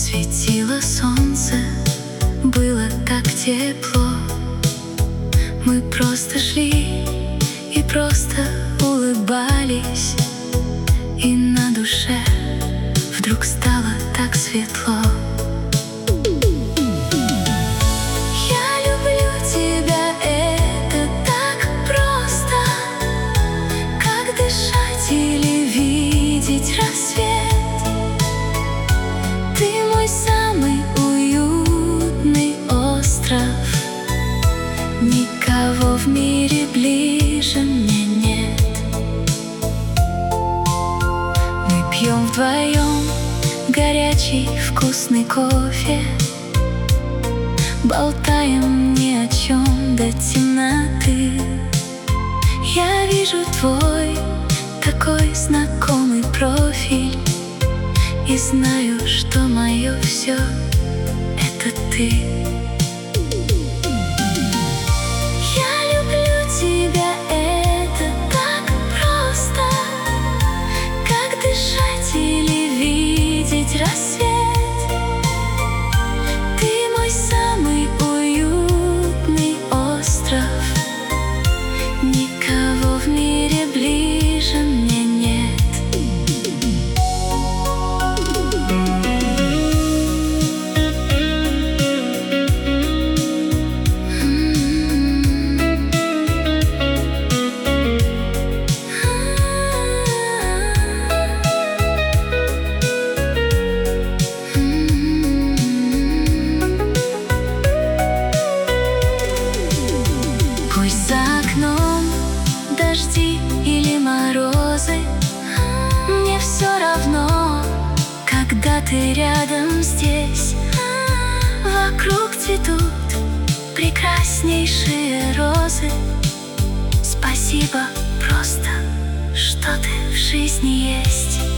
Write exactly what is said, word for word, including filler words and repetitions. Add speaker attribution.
Speaker 1: Светило солнце, было так тепло. Мы просто шли и просто улыбались, и на душе вдруг стало так светло. Я люблю тебя, это так просто, как дышать или видеть рассвет. Ты мой самый уютный остров, никого в мире ближе мне нет. Мы пьем вдвоем горячий вкусный кофе, болтаем ни о чем до темноты. Я вижу твой такой знакомый профиль и знаю, что мое все — это ты. Рассвет. Ты мой самый уютный остров, никого в мире ближе мне нет. Пусть за окном дожди или морозы, мне все равно, когда ты рядом здесь. Вокруг цветут прекраснейшие розы. Спасибо просто, что ты в жизни есть.